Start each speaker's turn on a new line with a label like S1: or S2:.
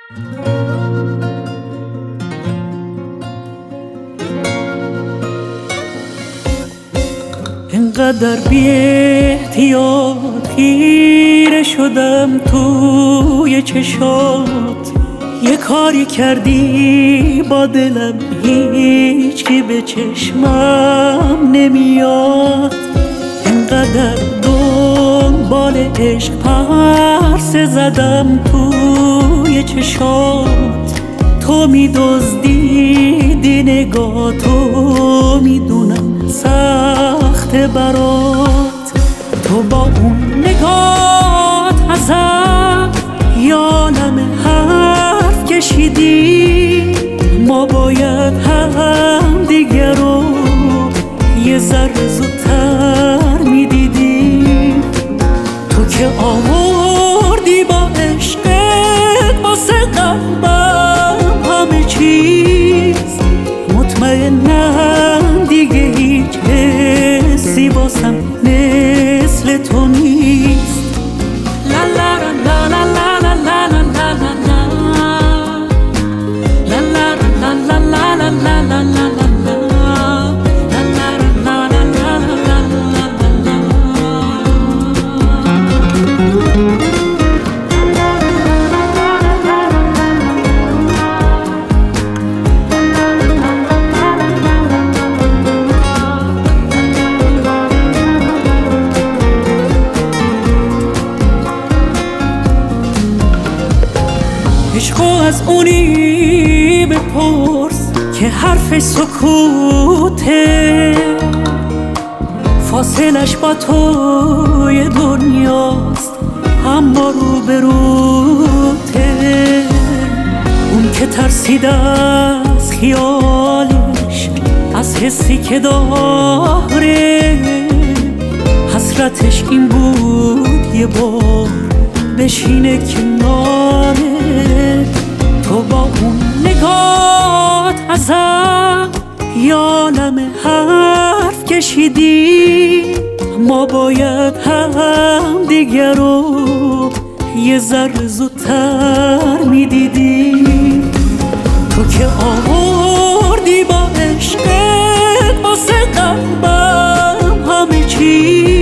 S1: اینقدر بی احتیاط خیره شدم توی چشات، یه کاری کردی با دلم هیچ کی به چشمم نمیاد. اینقدر دنبال عشق پرسه زدم توی چشات، تو می‌دزدیدی نگاهتو، میدونم سخته برات. تو با اون نگات ازم یالم حرف کشیدی، ما باید هم دیگر رو یه ذره زودتر میدیدی. تو که آوردی با عشقت واسه قلبم همه چیز، مطمئنم دیگه هیچ حسی واسم مثل تو نیست. لا لا لا لا لا لا لا لا لا لا لا لا لا لا لا. عشقو از اونی بپرس که حرف سکوته، فاصلش با توی دنیاست اما رو به روته. اون که ترسید از خیالش، از حسی که داره، حسرتش این بود یه بار بشینه کناره. تو با اون نگات ازم یالم حرف کشیدی، ما باید هم دیگر رو یه ذره زودتر میدیدی. تو که آوردی با عشقت واسه قلبم همه چی،